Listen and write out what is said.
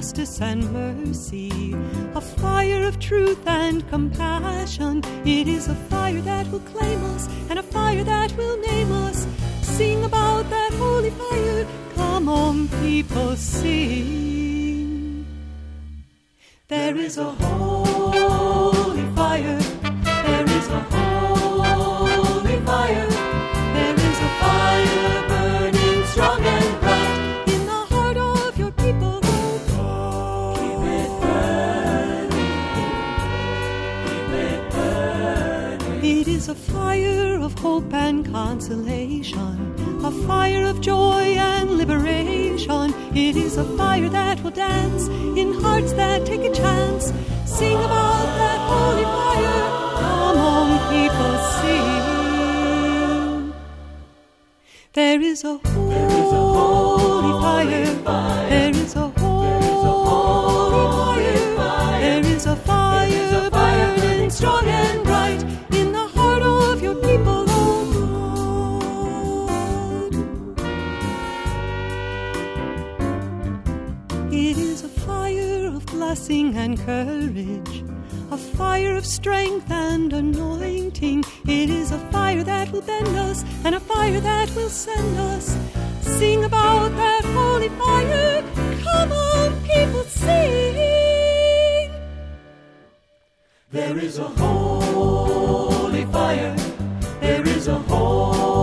justice and mercy, a fire of truth and compassion. It is a fire that will claim us and a fire that will name us. Sing about that holy fire. Come on, people, sing. There is a holy fire. There is a holy fire. There is a fire burning strong and bright in the heart of your people, oh God. Keep it burning. Keep it burning. It is a fire of hope and consolation, a fire of joy and liberation. It is a fire that will dance in hearts that take a chance. Sing about that holy fire. Come on, people, sing. There is a holy fire. There is a holy fire. There is a fire burning strong and bright in the heart of your people, oh God. It is a fire of blessing and courage, a fire of strength and anointing. It is a fire that will bend us and a fire that will send us. Sing about that holy fire. Come on, people, sing. There is a holy fire. There is a holy